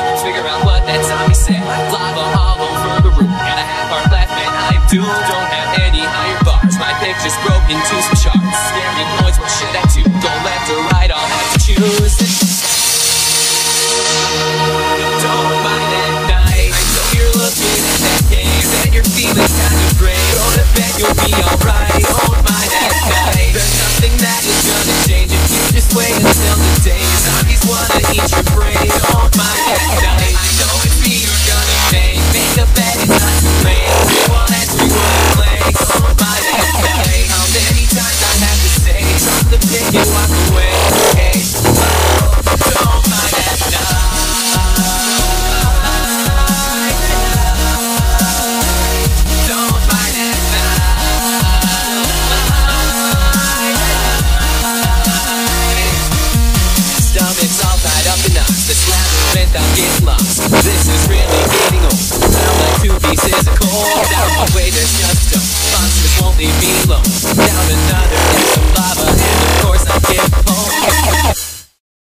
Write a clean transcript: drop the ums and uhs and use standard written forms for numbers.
Figure out what that zombie said. Lava all over the room. Got a half heart left and I'm doomed. Don't have any higher bars. My picture's broken to some charts. Scary noise, what should I do? Go left or right, I'll have to choose. Don't mind at night. I know you're looking at that game and you're feeling kind of great. Go to bed, you'll be alright. Don't mind at night. There's nothing that is gonna change if you just wait until the day. Zombies wanna eat your brain. Don't mind at night. I know it's me you're gonna make. Make a bet, it's not too late. You want as we wanna play. Don't mind at night. How many times I have to say, drop the pick and walk away. Hey, don't mind at night. Don't mind at night. Stomach's all tied up in knots. This labyrinth I'm getting lost. This is really getting old. Sound like 2 pieces of cold. Out my way, there's no